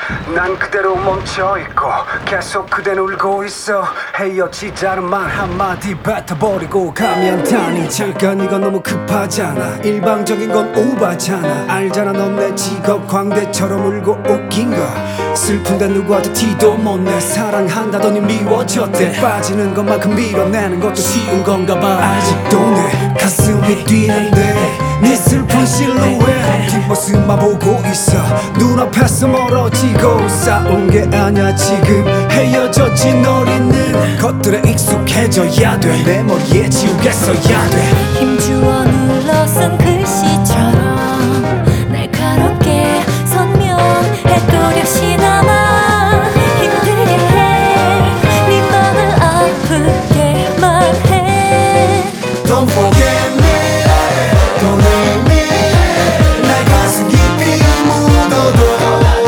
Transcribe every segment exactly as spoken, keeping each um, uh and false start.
난 그대로 멈춰있고 계속 그댄 울고 있어. 헤어지자는 말 한마디 뱉어버리고 가면 다니. 잠깐 이건 너무 급하잖아. 일방적인 건 오바잖아. 알잖아 넌 내 직업 광대처럼 울고 웃긴 거. 슬픈데 누구한테 티도 못 내. 사랑한다더니 미워졌대. 빠지는 것만큼 밀어내는 것도 쉬운 건가 봐. 아직도 내 가슴이 뛰는데 네 슬픈 실루엣 뒷모습만 보고 있어. 눈앞에서 멀어지고 싸운 게 아냐. 지금 헤어졌지. 널 잊는 것들에 익숙해져야 돼. 내 머리에 지우겠어야 돼. 힘주어 눌러 쓴 글씨처럼 날카롭게 선명해 또렷이 남아. 힘들게 해 네 맘을 아프게만 해. Don't forget me, don't hate me. 날 가슴 깊이 묻어둬.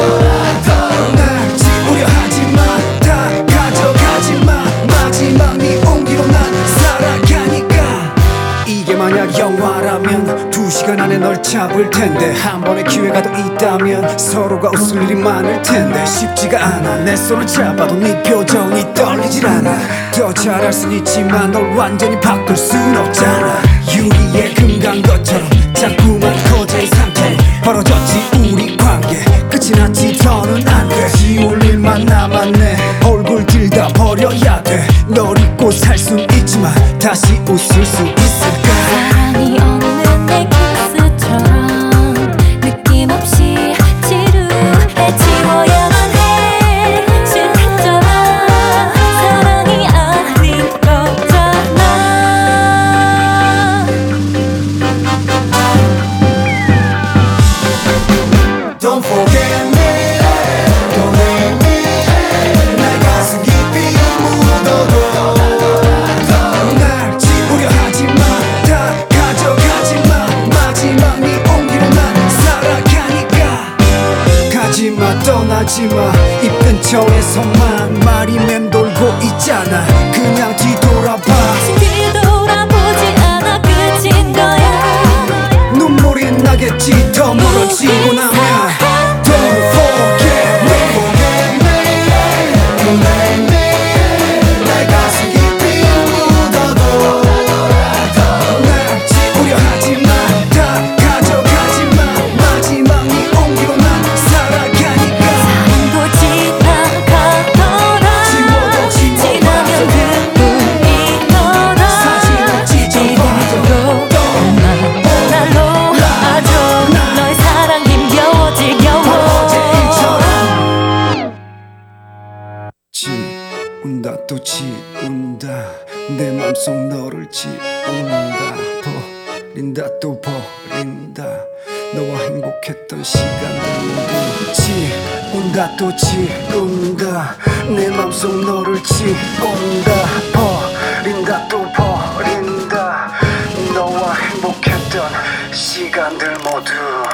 날 지우려 하지마. 다 가져가지마. 마지막 네 온기로 난 살아가니까. 이게 만약 영화라면 두 시간 안에 널 잡을 텐데. 한 번의 기회가 더 있다면 서로가 웃을 일이 많을 텐데. 쉽지가 않아. 내 손을 잡아도 네 표정이 떨리질 않아. 더 잘할 순 있지만 널 완전히 바꿀 순 없잖아. 유리의 금간 것처럼 자꾸만 커진 상태. 벌어졌지 우리 관계. 끝이 났지 더는 안 돼. 지울 일만 남았네. 얼굴 들다 버려야 돼. 널 잊고 살 순 있지만 다시 웃을 수 있을까. 사랑이 없는 내 키스처럼 느낌 없이 지루해 지워야만 해. 싫댔잖아. 사랑이 아닌 거잖아. Don't forget me, don't hate me. 날 가슴 깊이 묻어둬. 날 지우려 하지마. 다 가져가지마. 마지막 네 온기로 난 살아가니까. 가지마 떠나지마. 입 근처에서만 말이 맴돌고 있잖아. 그냥 뒤돌아봐. 뒤돌아보지 않아. 끝인 거야. 눈물이 나겠지 더 멀어지고 나면. Don't forget me, forget me, don't hate me. 날 가슴 깊이 묻어둬. 날 지우려 하지마. 다 가져가지마. 마지막 네 온기로 난 살아가니까. 사랑도 지나가더라. 지워도 지나면 그뿐이더라. 사진을 찢어봐도 이대로 날 놓아줘. 너의 사랑 힘겨워 지겨워. 지운다 또 지운다. 내 맘속 너를 지운다. 버린다 또 버린다. 너와 행복했던 시간들 모두 지운다 또 지운다. 내 맘속 너를 지운다. 버린다 또 버린다. 너와 행복했던 시간들 모두